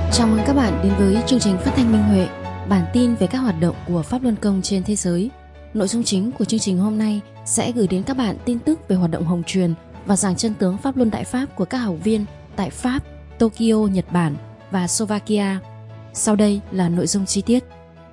Chào mừng các bạn đến với chương trình phát thanh Minh Huệ, bản tin về các hoạt động của Pháp Luân Công trên thế giới. Nội dung chính của chương trình hôm nay sẽ gửi đến các bạn tin tức về hoạt động hồng truyền và giảng chân tướng Pháp Luân Đại Pháp của các học viên tại Pháp, Tokyo, Nhật Bản và Slovakia. Sau đây là nội dung chi tiết.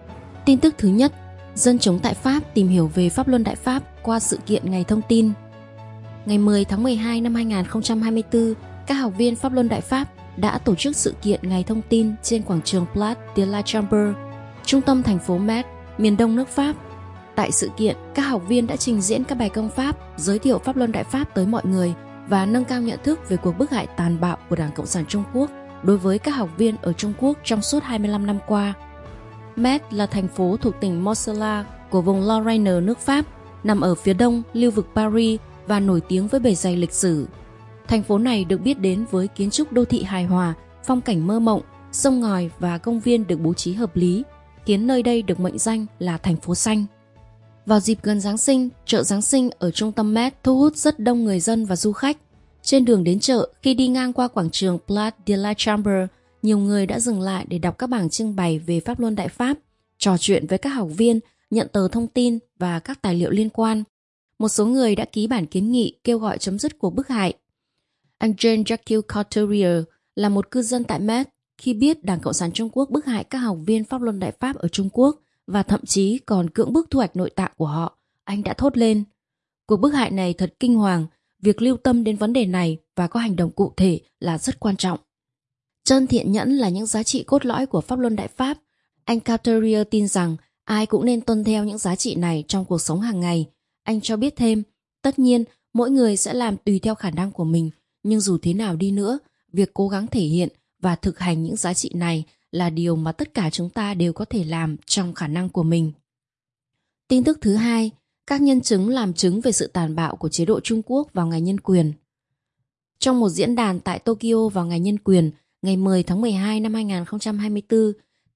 Tin tức thứ nhất, dân chúng tại Pháp tìm hiểu về Pháp Luân Đại Pháp qua sự kiện Ngày Thông tin. Ngày 10 tháng 12 năm 2024, các học viên Pháp Luân Đại Pháp đã tổ chức sự kiện Ngày Thông tin trên quảng trường Place de la Chambre, trung tâm thành phố Metz, miền đông nước Pháp. Tại sự kiện, các học viên đã trình diễn các bài công pháp, giới thiệu Pháp Luân Đại Pháp tới mọi người và nâng cao nhận thức về cuộc bức hại tàn bạo của Đảng Cộng sản Trung Quốc đối với các học viên ở Trung Quốc trong suốt 25 năm qua. Metz là thành phố thuộc tỉnh Mosela của vùng Lorraine nước Pháp, nằm ở phía đông lưu vực Paris và nổi tiếng với bề dày lịch sử. Thành phố này được biết đến với kiến trúc đô thị hài hòa, phong cảnh mơ mộng, sông ngòi và công viên được bố trí hợp lý, khiến nơi đây được mệnh danh là thành phố xanh. Vào dịp gần Giáng sinh, chợ Giáng sinh ở trung tâm Metz thu hút rất đông người dân và du khách. Trên đường đến chợ, khi đi ngang qua quảng trường Place de la Chambre, nhiều người đã dừng lại để đọc các bảng trưng bày về Pháp Luân Đại Pháp, trò chuyện với các học viên, nhận tờ thông tin và các tài liệu liên quan. Một số người đã ký bản kiến nghị kêu gọi chấm dứt cuộc bức hại. Anh Jean-Jacques Couturier là một cư dân tại Metz. Khi biết Đảng Cộng sản Trung Quốc bức hại các học viên Pháp Luân Đại Pháp ở Trung Quốc và thậm chí còn cưỡng bức thu hoạch nội tạng của họ, anh đã thốt lên: cuộc bức hại này thật kinh hoàng, việc lưu tâm đến vấn đề này và có hành động cụ thể là rất quan trọng. Chân thiện nhẫn là những giá trị cốt lõi của Pháp Luân Đại Pháp. Anh Couturier tin rằng ai cũng nên tuân theo những giá trị này trong cuộc sống hàng ngày. Anh cho biết thêm, tất nhiên mỗi người sẽ làm tùy theo khả năng của mình, nhưng dù thế nào đi nữa, việc cố gắng thể hiện và thực hành những giá trị này là điều mà tất cả chúng ta đều có thể làm trong khả năng của mình. Tin tức thứ hai, các nhân chứng làm chứng về sự tàn bạo của chế độ Trung Quốc vào ngày nhân quyền. Trong một diễn đàn tại Tokyo vào ngày nhân quyền, ngày 10 tháng 12 năm 2024,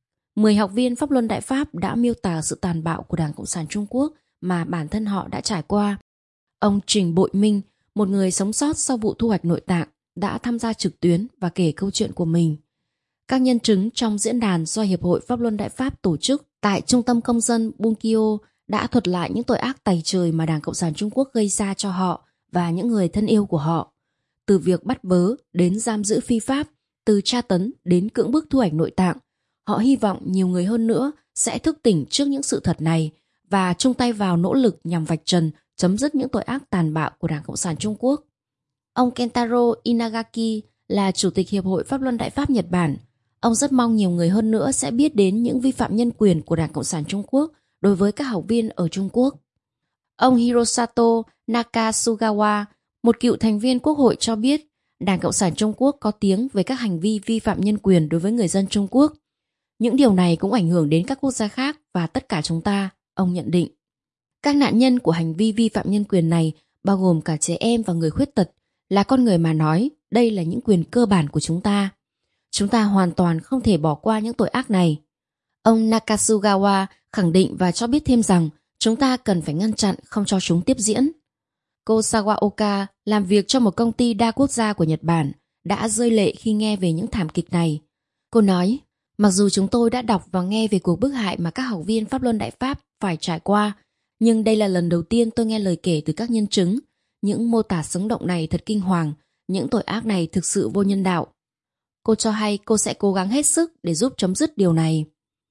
10 học viên Pháp Luân Đại Pháp đã miêu tả sự tàn bạo của Đảng Cộng sản Trung Quốc mà bản thân họ đã trải qua. Ông Trình Bội Minh, một người sống sót sau vụ thu hoạch nội tạng, đã tham gia trực tuyến và kể câu chuyện của mình. Các nhân chứng trong diễn đàn do Hiệp hội Pháp Luân Đại Pháp tổ chức tại Trung tâm Công dân Bunkyo đã thuật lại những tội ác tày trời mà Đảng Cộng sản Trung Quốc gây ra cho họ và những người thân yêu của họ. Từ việc bắt bớ đến giam giữ phi pháp, từ tra tấn đến cưỡng bức thu hoạch nội tạng, họ hy vọng nhiều người hơn nữa sẽ thức tỉnh trước những sự thật này và chung tay vào nỗ lực nhằm vạch trần, chấm dứt những tội ác tàn bạo của Đảng Cộng sản Trung Quốc. Ông Kentaro Inagaki là Chủ tịch Hiệp hội Pháp Luân Đại Pháp Nhật Bản. Ông rất mong nhiều người hơn nữa sẽ biết đến những vi phạm nhân quyền của Đảng Cộng sản Trung Quốc đối với các học viên ở Trung Quốc. Ông Hirosato Nakasugawa, một cựu thành viên Quốc hội cho biết Đảng Cộng sản Trung Quốc có tiếng về các hành vi vi phạm nhân quyền đối với người dân Trung Quốc. Những điều này cũng ảnh hưởng đến các quốc gia khác và tất cả chúng ta, ông nhận định. Các nạn nhân của hành vi vi phạm nhân quyền này, bao gồm cả trẻ em và người khuyết tật, là con người mà nói, đây là những quyền cơ bản của chúng ta. Chúng ta hoàn toàn không thể bỏ qua những tội ác này. Ông Nakasugawa khẳng định và cho biết thêm rằng chúng ta cần phải ngăn chặn không cho chúng tiếp diễn. Cô Sawaoka, làm việc cho một công ty đa quốc gia của Nhật Bản, đã rơi lệ khi nghe về những thảm kịch này. Cô nói, mặc dù chúng tôi đã đọc và nghe về cuộc bức hại mà các học viên Pháp Luân Đại Pháp phải trải qua, nhưng đây là lần đầu tiên tôi nghe lời kể từ các nhân chứng. Những mô tả sống động này thật kinh hoàng, những tội ác này thực sự vô nhân đạo. Cô cho hay cô sẽ cố gắng hết sức để giúp chấm dứt điều này.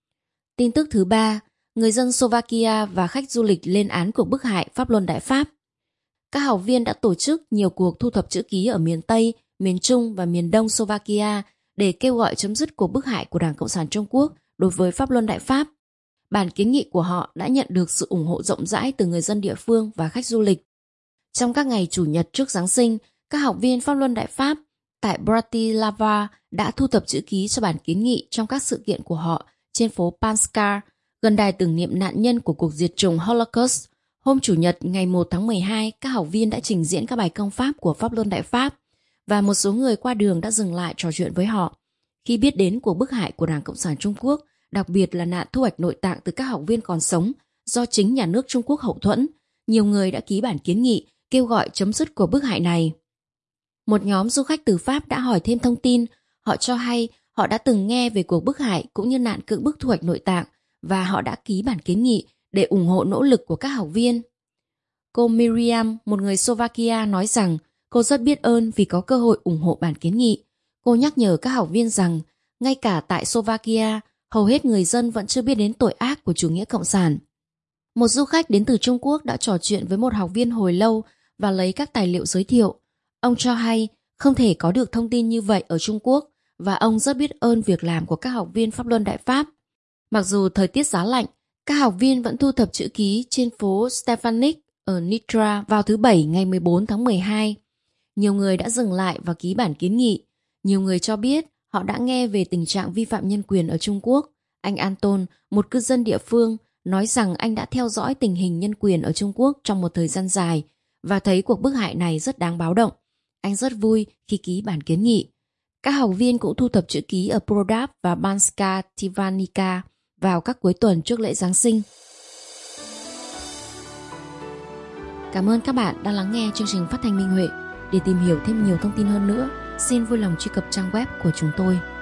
Tin tức thứ ba, người dân Slovakia và khách du lịch lên án cuộc bức hại Pháp Luân Đại Pháp. Các học viên đã tổ chức nhiều cuộc thu thập chữ ký ở miền Tây, miền Trung và miền Đông Slovakia để kêu gọi chấm dứt cuộc bức hại của Đảng Cộng sản Trung Quốc đối với Pháp Luân Đại Pháp. Bản kiến nghị của họ đã nhận được sự ủng hộ rộng rãi từ người dân địa phương và khách du lịch. Trong các ngày Chủ nhật trước Giáng sinh, các học viên Pháp Luân Đại Pháp tại Bratislava đã thu thập chữ ký cho bản kiến nghị trong các sự kiện của họ trên phố Panskar, gần đài tưởng niệm nạn nhân của cuộc diệt chủng Holocaust. Hôm Chủ nhật ngày 1 tháng 12, các học viên đã trình diễn các bài công pháp của Pháp Luân Đại Pháp và một số người qua đường đã dừng lại trò chuyện với họ. Khi biết đến cuộc bức hại của Đảng Cộng sản Trung Quốc, đặc biệt là nạn thu hoạch nội tạng từ các học viên còn sống do chính nhà nước Trung Quốc hậu thuẫn, nhiều người đã ký bản kiến nghị kêu gọi chấm dứt cuộc bức hại này. Một nhóm du khách từ Pháp đã hỏi thêm thông tin. Họ cho hay Họ đã từng nghe về cuộc bức hại cũng như nạn cưỡng bức thu hoạch nội tạng và họ đã ký bản kiến nghị để ủng hộ nỗ lực của các học viên. Cô Miriam, một người Slovakia, nói rằng cô rất biết ơn vì có cơ hội ủng hộ bản kiến nghị. Cô nhắc nhở các học viên rằng ngay cả tại Slovakia, hầu hết người dân vẫn chưa biết đến tội ác của chủ nghĩa cộng sản. Một du khách đến từ Trung Quốc đã trò chuyện với một học viên hồi lâu và lấy các tài liệu giới thiệu. Ông cho hay không thể có được thông tin như vậy ở Trung Quốc và ông rất biết ơn việc làm của các học viên Pháp Luân Đại Pháp. Mặc dù thời tiết giá lạnh, các học viên vẫn thu thập chữ ký trên phố Stefanik ở Nitra vào thứ Bảy ngày 14 tháng 12. Nhiều người đã dừng lại và ký bản kiến nghị. Nhiều người cho biết họ đã nghe về tình trạng vi phạm nhân quyền ở Trung Quốc. Anh Anton, một cư dân địa phương, nói rằng anh đã theo dõi tình hình nhân quyền ở Trung Quốc trong một thời gian dài và thấy cuộc bức hại này rất đáng báo động. Anh rất vui khi ký bản kiến nghị. Các học viên cũng thu thập chữ ký ở Prodap và Banska Tivanica vào các cuối tuần trước lễ Giáng sinh. Cảm ơn các bạn đã lắng nghe chương trình phát thanh Minh Huệ. Để tìm hiểu thêm nhiều thông tin hơn nữa, xin vui lòng truy cập trang web của chúng tôi.